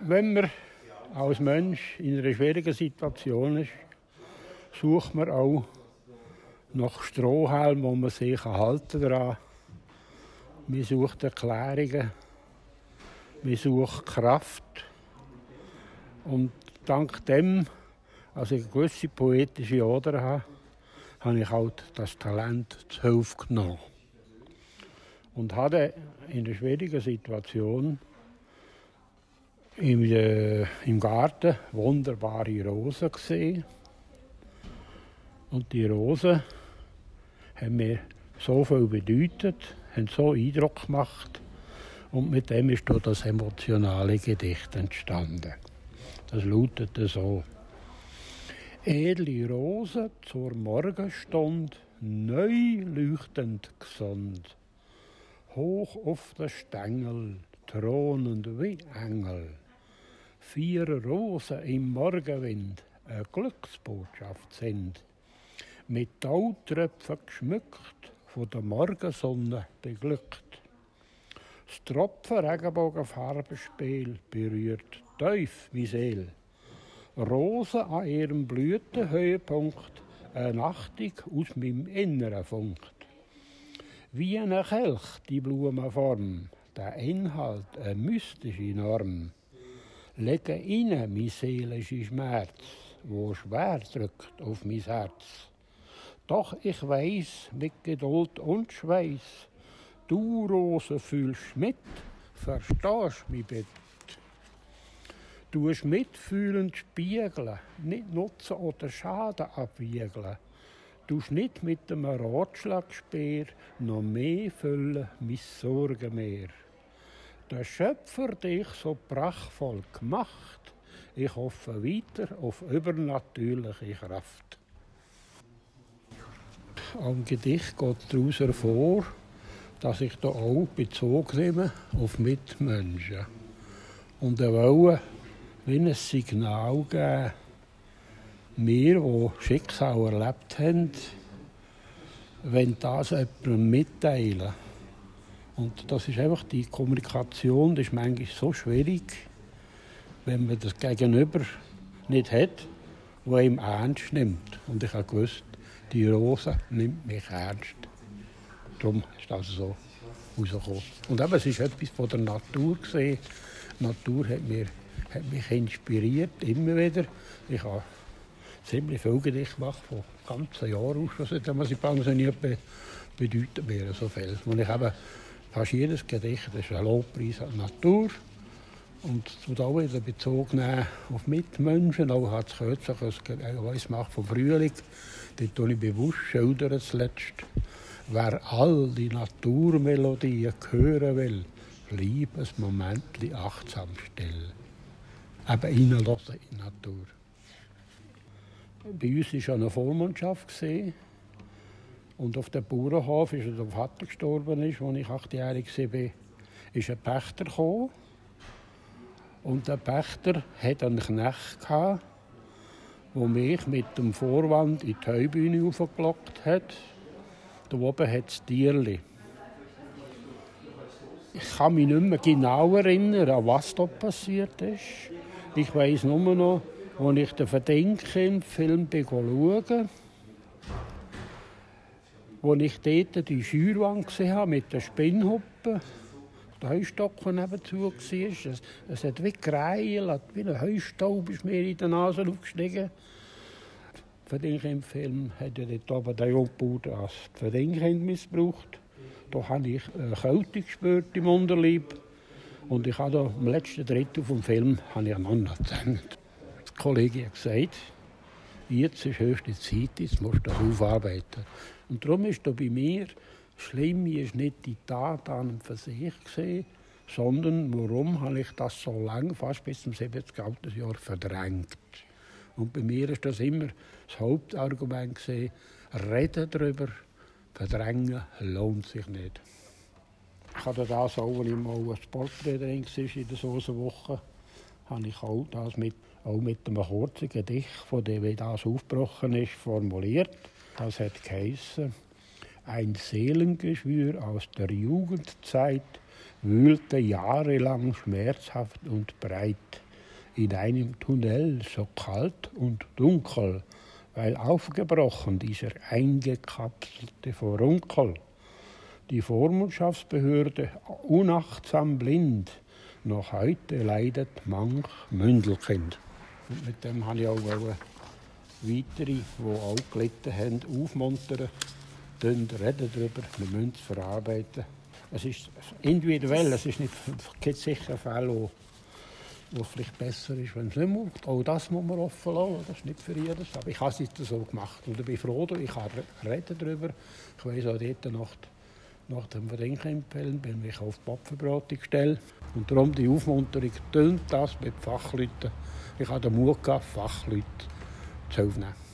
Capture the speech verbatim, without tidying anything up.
Wenn man als Mensch in einer schwierigen Situation ist, sucht man auch nach Strohhalmen, wo man sich halten kann. Man sucht Erklärungen, man sucht Kraft. Und dank dem, als ich eine gewisse poetische Ader habe, habe ich halt das Talent zu Hilfe genommen. Und hatte in einer schwierigen Situation im, äh, im Garten wunderbare Rosen gesehen. Und die Rosen haben mir so viel bedeutet, haben so Eindruck gemacht. Und mit dem ist das emotionale Gedicht entstanden. Das lautete so: Edle Rose zur Morgenstund, neu leuchtend gesund, hoch auf der Stängel, thronend wie Engel. Vier Rosen im Morgenwind, eine Glücksbotschaft sind, mit Tautröpfen geschmückt, von der Morgensonne beglückt. Das Tropfen Regenbogenfarbenspiel berührt tief wie Seel. Rosen an ihrem Blütenhöhepunkt, eine Achtung aus meinem Inneren funkt. Wie eine Kelch die Blumenform, der Inhalt eine mystische Norm. Lege inne mein seelischer Schmerz, wo schwer drückt auf mein Herz. Doch ich weiss mit Geduld und Schweiß, du Rose fühlst mit, verstehst mich bitte. Du hast mitfühlend spiegeln, nicht nutzen oder Schaden abwiegeln. Du hast nicht mit einem Ratschlagspeer noch mehr füllen, mein Sorgenmeer. Der Schöpfer dich so prachtvoll gemacht, ich hoffe weiter auf übernatürliche Kraft. Am Gedicht geht daraus hervor, dass ich da auch Bezug nehme auf Mitmenschen. Und er wollte wie ein Signal geben, wir, die Schicksal erlebt haben, wenn das jemandem mitteilen. Und das ist einfach die Kommunikation, das ist manchmal so schwierig, wenn man das Gegenüber nicht hat, das ihm ernst nimmt. Und ich habe gewusst, die Rose nimmt mich ernst. Darum ist das so rausgekommen. Und eben, es ist etwas von der Natur gesehen. Die Natur hat, mir, hat mich inspiriert, immer wieder. Ich habe ziemlich viel Gedichte gemacht, von ganzen Jahren aus. Seitdem ich pensioniert bin, bedeutet mir so viel. Und ich habe fast jedes Gedicht, das ist ein Lobpreis an die Natur. Und es wird auch wieder Bezug nehmen auf Mitmenschen. Auch hat es kürzlich etwas gemacht vom Frühling. Dort tue ich bewusst schildern zuletzt. Wer all die Naturmelodien hören will, bleib ein Momentli achtsam still. Eben reinlassen in die Natur. Bei uns war eine Vormundschaft. Und auf dem Bauernhof, als der Vater gestorben ist, als ich achtjährig war, ist ein Pächter gekommen. Und der Pächter hatte einen Knecht, der mich mit dem Vorwand in die Heubühne hochgelockt hat. Da oben hat es Tierli. Ich kann mich nicht mehr genau erinnern, an was dort passiert ist. Ich weiss nur noch, als ich den Verdinken im Film schaute, als ich dort die Scheuerwand gesehen habe mit den Spinnhuppen, der Heustock, der nebenzu war. Es, es hat wie gereilt, wie ein Heustaub ist mir in die Nase aufgestiegen. Verdinken im Film hat ja dort oben der Jungbauer das Verdinken missbraucht. Da habe ich eine Kälte gespürt im Unterleib. Und ich habe da im letzten Drittel vom Film habe ich einander gedacht. Die Kollegin hat gesagt, jetzt ist höchste Zeit, jetzt musst du aufarbeiten. Und darum ist da bei mir, schlimm ist nicht die Tat an und für sich gesehen, sondern warum habe ich das so lange, fast bis zum siebzigsten Altersjahr, verdrängt. Und bei mir ist das immer das Hauptargument gesehen, reden darüber, verdrängen lohnt sich nicht. Ich hatte das auch, als ich mal ein Sporttraining war in der Soßenwoche, habe ich auch das mit, auch mit einem kurzen Gedicht, von dem wie das aufgebrochen ist, formuliert. Das hat geheissen: Ein Seelengeschwür aus der Jugendzeit wühlte jahrelang schmerzhaft und breit. in einem Tunnel so kalt und dunkel, weil aufgebrochen dieser eingekapselte Vorunkel. Die Vormundschaftsbehörde unachtsam blind, noch heute leidet manch Mündelkind. Und mit dem habe ich auch weitere, die auch gelitten haben, aufmuntern, reden darüber, wir müssen es verarbeiten. Es ist individuell, es ist nicht, es gibt sicher Fälle, wo, wo es vielleicht besser ist, wenn es nicht macht. Auch das muss man offen lassen, das ist nicht für jedes. Aber ich habe es jetzt so gemacht und ich bin froh, ich kann reden darüber. Ich weiss auch dort nach, nach dem Verdinkenempfehlen bin ich auf die Apfelberatung gestellt. Und darum die Aufmunterung, tönt das mit Fachleuten. Ich habe den Mut gehabt, Fachleute zu aufnehmen.